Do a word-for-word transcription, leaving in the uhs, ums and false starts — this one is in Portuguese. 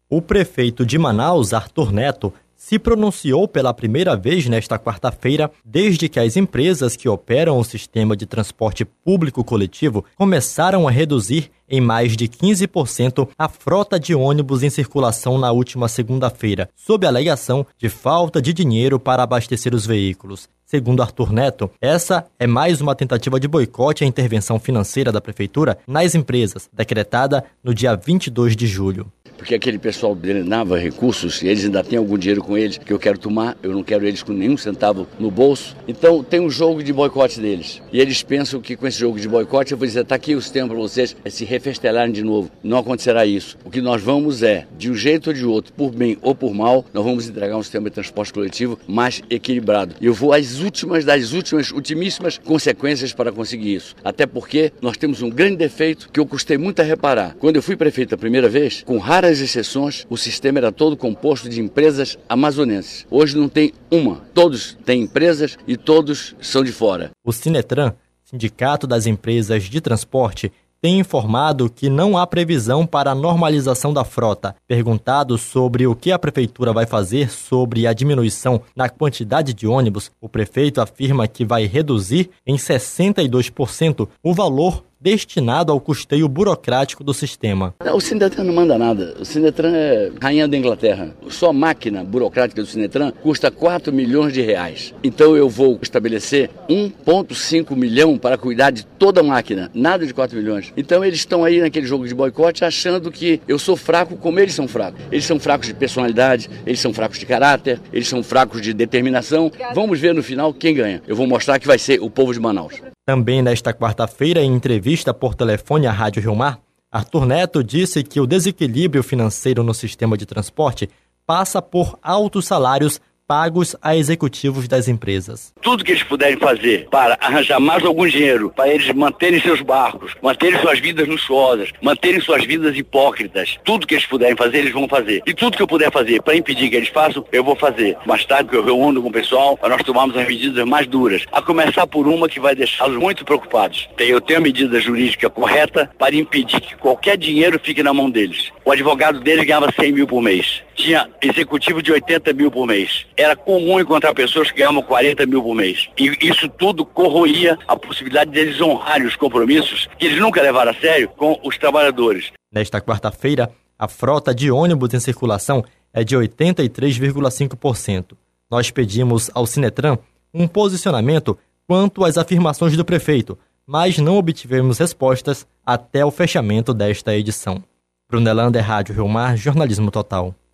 O prefeito de Manaus, Arthur Neto, se pronunciou pela primeira vez nesta quarta-feira, desde que as empresas que operam o sistema de transporte público coletivo começaram a reduzir em mais de quinze por cento a frota de ônibus em circulação na última segunda-feira, sob a alegação de falta de dinheiro para abastecer os veículos. Segundo Arthur Neto, essa é mais uma tentativa de boicote à intervenção financeira da prefeitura nas empresas, decretada no dia vinte e dois de julho. Porque aquele pessoal drenava recursos e eles ainda têm algum dinheiro com eles que eu quero tomar, eu não quero eles com nenhum centavo no bolso. Então tem um jogo de boicote deles. E eles pensam que com esse jogo de boicote eu vou dizer, tá aqui o sistema para vocês, é se refestelarem de novo. Não acontecerá isso. O que nós vamos é, de um jeito ou de outro, por bem ou por mal, nós vamos entregar um sistema de transporte coletivo mais equilibrado. E eu vou às últimas das últimas, ultimíssimas consequências para conseguir isso. Até porque nós temos um grande defeito que eu custei muito a reparar. Quando eu fui prefeito a primeira vez, com raras exceções, o sistema era todo composto de empresas amazonenses. Hoje não tem uma. Todos têm empresas e todos são de fora. O Sinetran, Sindicato das Empresas de Transporte, tem informado que não há previsão para a normalização da frota. Perguntado sobre o que a prefeitura vai fazer sobre a diminuição na quantidade de ônibus, o prefeito afirma que vai reduzir em sessenta e dois por cento o valor destinado ao custeio burocrático do sistema. O Sinetran não manda nada. O Sinetran é rainha da Inglaterra. Só a máquina burocrática do Sinetran custa quatro milhões de reais. Então eu vou estabelecer um vírgula cinco milhão para cuidar de toda a máquina. Nada de quatro milhões. Então eles estão aí naquele jogo de boicote achando que eu sou fraco como eles são fracos. Eles são fracos de personalidade, eles são fracos de caráter, eles são fracos de determinação. Vamos ver no final quem ganha. Eu vou mostrar que vai ser o povo de Manaus. Também nesta quarta-feira, em entrevista por telefone à Rádio Rio Mar, Arthur Neto disse que o desequilíbrio financeiro no sistema de transporte passa por altos salários pagos a executivos das empresas. Tudo que eles puderem fazer para arranjar mais algum dinheiro, para eles manterem seus barcos, manterem suas vidas luxuosas, manterem suas vidas hipócritas, tudo que eles puderem fazer, eles vão fazer. E tudo que eu puder fazer para impedir que eles façam, eu vou fazer. Mais tarde, que eu reúno com o pessoal, para nós tomarmos as medidas mais duras, a começar por uma que vai deixá-los muito preocupados. Eu tenho a medida jurídica correta para impedir que qualquer dinheiro fique na mão deles. O advogado deles ganhava cem mil por mês. Tinha executivo de oitenta mil por mês. Era comum encontrar pessoas que ganhavam quarenta mil por mês. E isso tudo corroía a possibilidade deles honrarem os compromissos que eles nunca levaram a sério com os trabalhadores. Nesta quarta-feira, a frota de ônibus em circulação é de oitenta e três vírgula cinco por cento. Nós pedimos ao Sinetran um posicionamento quanto às afirmações do prefeito, mas não obtivemos respostas até o fechamento desta edição. Brunelander, Rádio Rio Mar, Jornalismo Total.